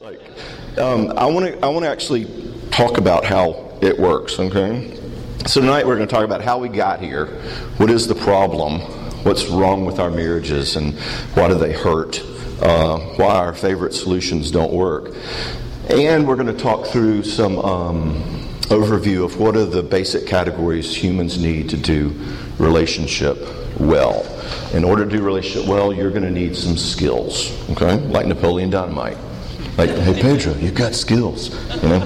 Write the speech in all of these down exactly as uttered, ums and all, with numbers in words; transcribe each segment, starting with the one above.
Like, um, I want to I want to actually talk about how it works, okay? So tonight we're going to talk about how we got here. What is the problem? What's wrong with our marriages, and why do they hurt? Uh, why our favorite solutions don't work? And we're going to talk through some um, overview of what are the basic categories humans need to do relationship well. In order to do relationship well, you're going to need some skills, okay? Like Napoleon Dynamite. Like, hey, Pedro, you've got skills, you know?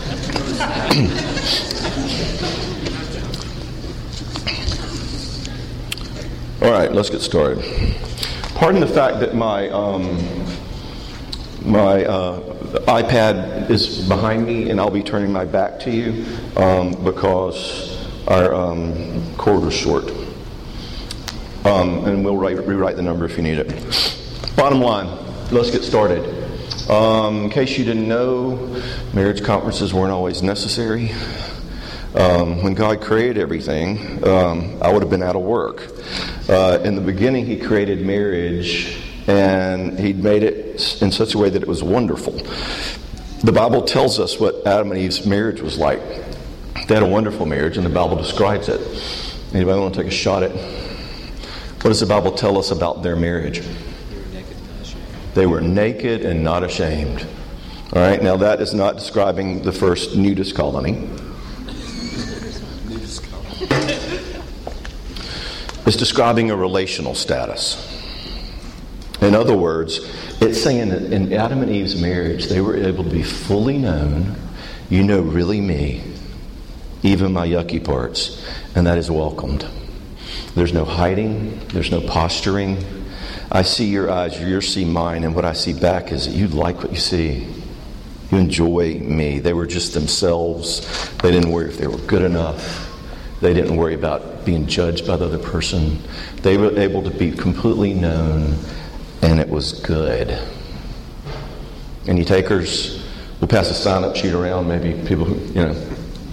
All right, let's get started. Pardon the fact that my um, my uh, iPad is behind me, and I'll be turning my back to you um, because our um, cord is short. Um, and we'll write, rewrite the number if you need it. Bottom line, let's get started. Um, in case you didn't know, marriage conferences weren't always necessary. Um, when God created everything, um, I would have been out of work. Uh, in the beginning, He created marriage, and He'd made it in such a way that it was wonderful. The Bible tells us what Adam and Eve's marriage was like. They had a wonderful marriage, and the Bible describes it. Anybody want to take a shot at what does the Bible tell us about their marriage? They were naked and not ashamed. All right, now that is not describing the first nudist colony. It's describing a relational status. In other words, it's saying that in Adam and Eve's marriage, they were able to be fully known. You know really me, even my yucky parts, and that is welcomed. There's no hiding. There's no posturing. I see your eyes, you see mine, and what I see back is that you like what you see. You enjoy me. They were just themselves. They didn't worry if they were good enough. They didn't worry about being judged by the other person. They were able to be completely known, and it was good. Any takers? We'll pass a sign-up sheet around, maybe people who, you know.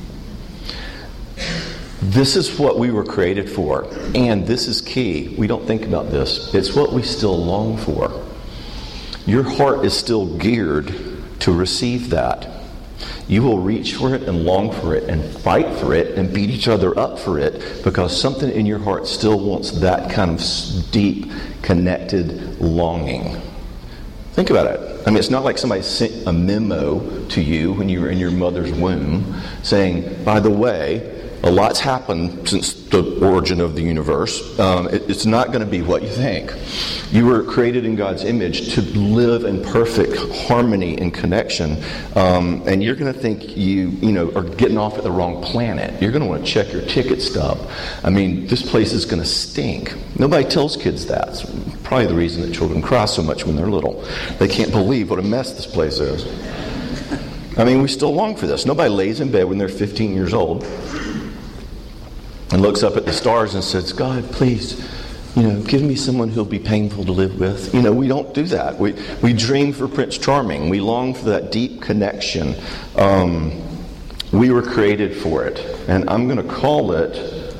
This is what we were created for, and this is key. We don't think about this. It's what we still long for. Your heart is still geared to receive that. You will reach for it and long for it and fight for it and beat each other up for it because something in your heart still wants that kind of deep, connected longing. Think about it. I mean, it's not like somebody sent a memo to you when you were in your mother's womb saying, by the way, a lot's happened since the origin of the universe. Um, it, it's not going to be what you think. You were created in God's image to live in perfect harmony and connection. Um, and you're going to think you, you know, are getting off at the wrong planet. You're going to want to check your ticket stub. I mean, this place is going to stink. Nobody tells kids that. It's probably the reason that children cry so much when they're little. They can't believe what a mess this place is. I mean, we still long for this. Nobody lays in bed when they're fifteen years old and looks up at the stars and says, God, please, you know, give me someone who'll be painful to live with. You know, we don't do that. We we dream for Prince Charming. We long for that deep connection. Um, we were created for it. And I'm going to call it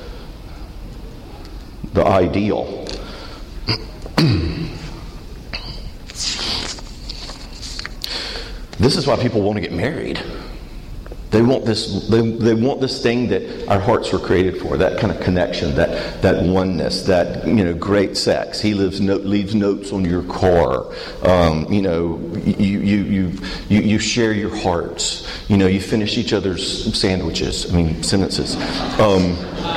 the ideal. This is why people want to get married. They want this. They, they want this thing that our hearts were created for. That kind of connection, that that oneness, that you know, great sex. He lives no, leaves notes on your car. Um, you know, you you you you you share your hearts. You know, you finish each other's sandwiches. I mean, sentences. Um,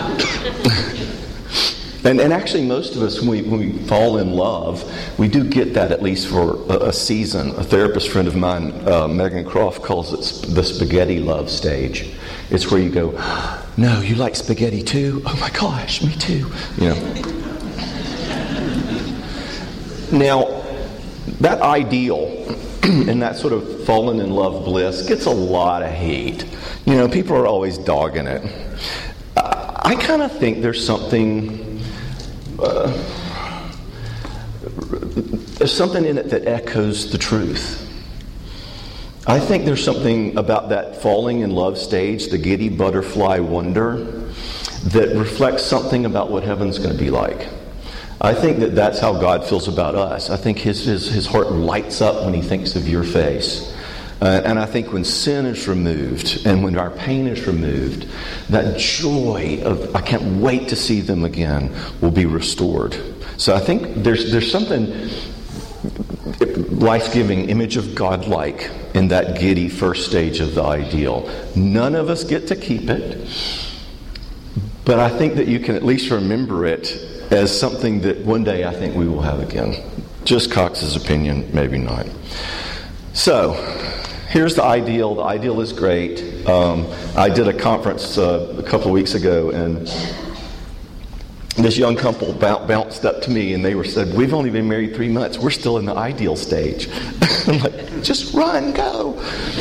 And, and actually, most of us, when we, when we fall in love, we do get that at least for a, a season. A therapist friend of mine, uh, Megan Croft, calls it the spaghetti love stage. It's where you go, no, you like spaghetti too? Oh my gosh, me too. You know. Now, that ideal and that sort of fallen in love bliss gets a lot of hate. You know, people are always dogging it. Uh, I kind of think there's something... Uh, there's something in it that echoes the truth. I think there's something about that falling in love stage, the giddy butterfly wonder, that reflects something about what heaven's going to be like. I think that that's how God feels about us. I think his, his his heart lights up when he thinks of your face. Uh, and I think when sin is removed and when our pain is removed, that joy of, I can't wait to see them again, will be restored. So I think there's there's something life-giving, image of God-like in that giddy first stage of the ideal. None of us get to keep it, but I think that you can at least remember it as something that one day I think we will have again. Just Cox's opinion, maybe not. So, here's the ideal. The ideal is great. Um, I did a conference uh, a couple of weeks ago, and this young couple bounced up to me, and they were said, "We've only been married three months. We're still in the ideal stage." I'm like, "Just run, go.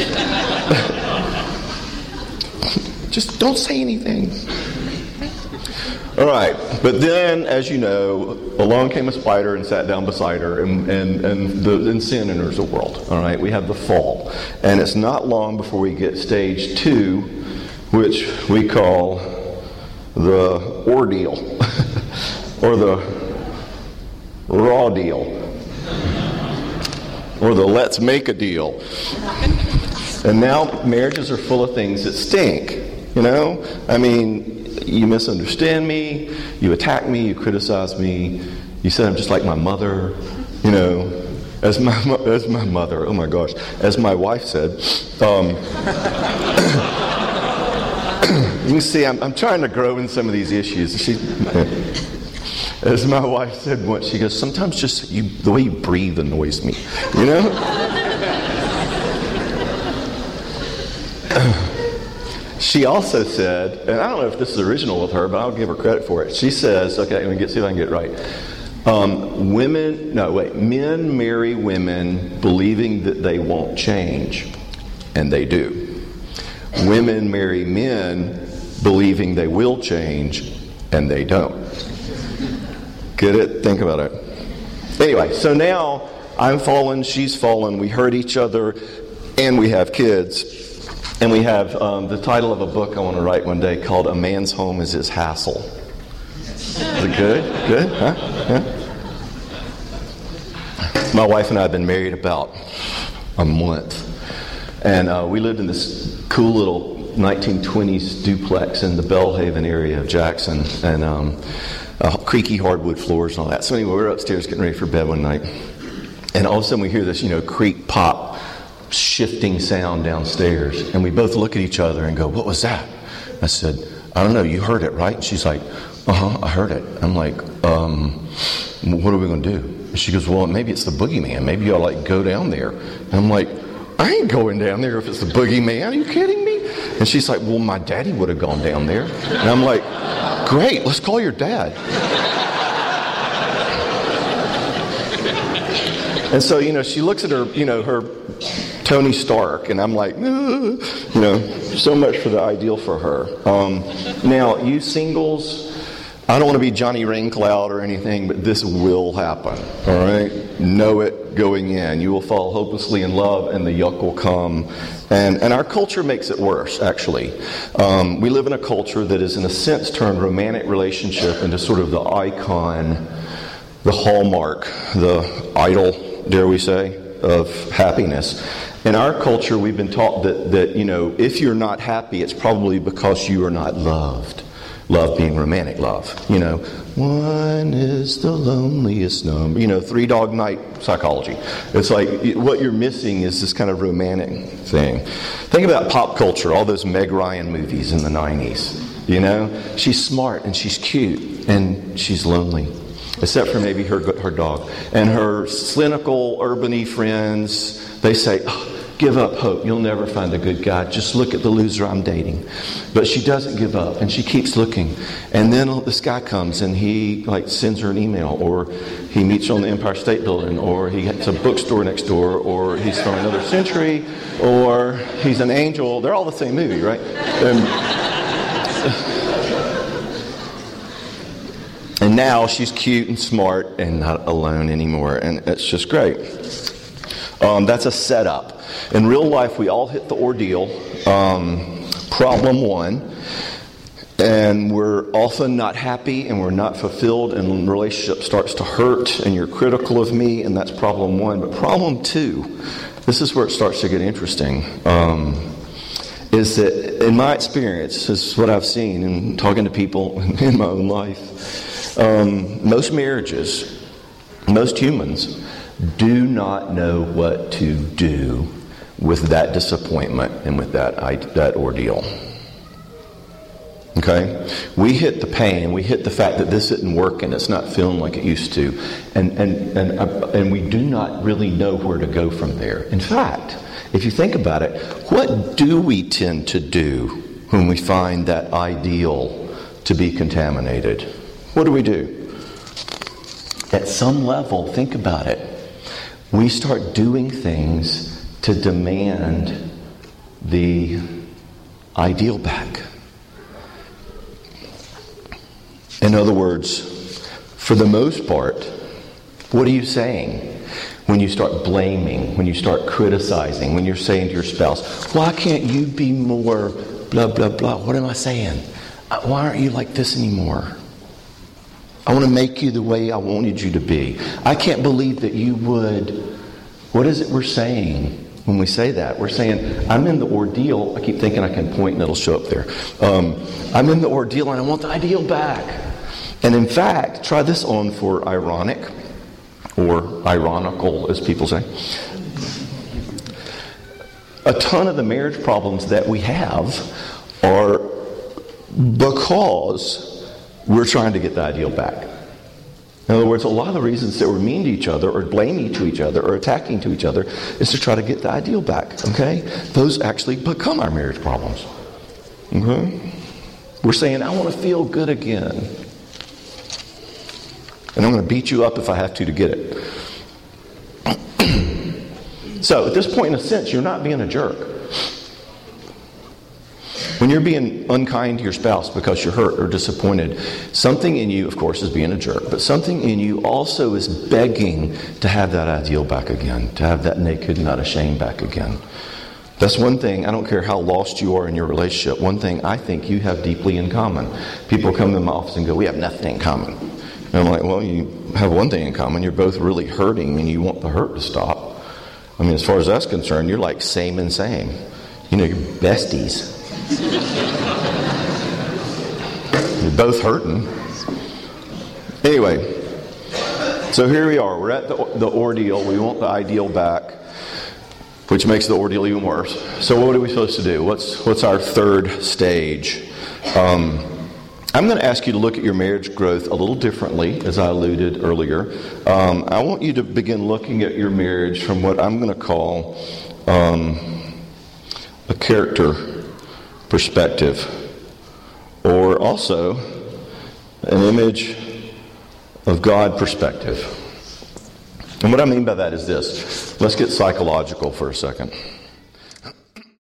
Just don't say anything." All right, but then, as you know, along came a spider and sat down beside her, and, and, and, the, and sin enters the world. All right, we have the fall. And it's not long before we get stage two, which we call the ordeal, or the raw deal, or the let's make a deal. And now marriages are full of things that stink, you know? I mean, you misunderstand me, you attack me, you criticize me, you said I'm just like my mother, you know, as my as my mother, oh my gosh, as my wife said. Um, you can see I'm, I'm trying to grow in some of these issues. She, as my wife said once, she goes, "Sometimes just you, the way you breathe annoys me," you know? She also said, and I don't know if this is original with her, but I'll give her credit for it. She says, okay, let me get, see if I can get it right. Um, women, no, wait, men marry women believing that they won't change, and they do. Women marry men believing they will change, and they don't. Get it? Think about it. Anyway, so now I'm fallen, she's fallen, we hurt each other, and we have kids. And we have um, the title of a book I want to write one day called "A Man's Home is His Hassle." Is it good? Good? Huh? Yeah. My wife and I have been married about a month. And uh, we lived in this cool little nineteen twenties duplex in the Bellhaven area of Jackson. And um, uh, creaky hardwood floors and all that. So anyway, we were upstairs getting ready for bed one night. And all of a sudden we hear this, you know, creak, pop, shifting sound downstairs, and we both look at each other and go, "What was that?" I said, "I don't know, you heard it, right?" She's like, "Uh-huh, I heard it." I'm like, um, "What are we going to do?" And she goes, "Well, maybe it's the boogeyman. Maybe you ought to like go down there." And I'm like, "I ain't going down there if it's the boogeyman. Are you kidding me?" And she's like, "Well, my daddy would have gone down there." And I'm like, "Great, let's call your dad." And so, you know, she looks at her, you know, her Tony Stark, and I'm like, you know, so much for the ideal for her. Um, now, you singles, I don't want to be Johnny Raincloud or anything, but this will happen, all right? Know it going in. You will fall hopelessly in love, and the yuck will come. And, and our culture makes it worse, actually. Um, we live in a culture that is, in a sense, turned romantic relationship into sort of the icon, the hallmark, the idol, dare we say, of happiness. In our culture, we've been taught that, that, you know, if you're not happy, it's probably because you are not loved. Love being romantic love. You know, one is the loneliest number. You know, Three Dog Night psychology. It's like what you're missing is this kind of romantic thing. Think about pop culture, all those Meg Ryan movies in the nineties. You know, she's smart and she's cute and she's lonely. Except for maybe her her dog. And her cynical, urban-y friends, they say, "Oh, give up hope. You'll never find a good guy. Just look at the loser I'm dating." But she doesn't give up, and she keeps looking. And then this guy comes, and he like sends her an email, or he meets her on the Empire State Building, or he gets a bookstore next door, or he's from another century, or he's an angel. They're all the same movie, right? And, And now she's cute and smart and not alone anymore. And it's just great. Um, that's a setup. In real life, we all hit the ordeal. Um, problem one. And we're often not happy and we're not fulfilled, and the relationship starts to hurt and you're critical of me, and that's problem one. But problem two, this is where it starts to get interesting. Um, is that in my experience, this is what I've seen in talking to people in my own life, um, most marriages, most humans do not know what to do with that disappointment and with that that ordeal. Okay? We hit the pain, we hit the fact that this isn't working, it's not feeling like it used to, and and and and we do not really know where to go from there. In fact, if you think about it, what do we tend to do when we find that ideal to be contaminated? What do we do? At some level, think about it. We start doing things to demand the ideal back. In other words, for the most part, what are you saying when you start blaming, when you start criticizing, when you're saying to your spouse, why can't you be more blah, blah, blah? What am I saying? Why aren't you like this anymore? I want to make you the way I wanted you to be. I can't believe that you would. What is it we're saying when we say that? We're saying, I'm in the ordeal. I keep thinking I can point and it'll show up there. Um, I'm in the ordeal and I want the ideal back. And in fact, try this on for ironic, or ironical, as people say. A ton of the marriage problems that we have are because we're trying to get the ideal back. In other words, a lot of the reasons that we're mean to each other or blaming to each other or attacking to each other is to try to get the ideal back. Okay? Those actually become our marriage problems. Okay? We're saying, I want to feel good again. And I'm going to beat you up if I have to to get it. So, at this point, in a sense, you're not being a jerk. When you're being unkind to your spouse because you're hurt or disappointed, something in you, of course, is being a jerk, but something in you also is begging to have that ideal back again, to have that naked, not ashamed back again. That's one thing, I don't care how lost you are in your relationship, one thing I think you have deeply in common. People come in my office and go, we have nothing in common. And I'm like, well, you have one thing in common. You're both really hurting and you want the hurt to stop. I mean, as far as that's concerned, you're like same and same. You know, you're besties. You're both hurting. Anyway, so here we are. We're at the, the ordeal. We want the ideal back, which makes the ordeal even worse. So what are we supposed to do? What's, what's our third stage? Um... I'm going to ask you to look at your marriage growth a little differently, as I alluded earlier. Um, I want you to begin looking at your marriage from what I'm going to call um, a character perspective, or also an image of God perspective. And what I mean by that is this. Let's get psychological for a second.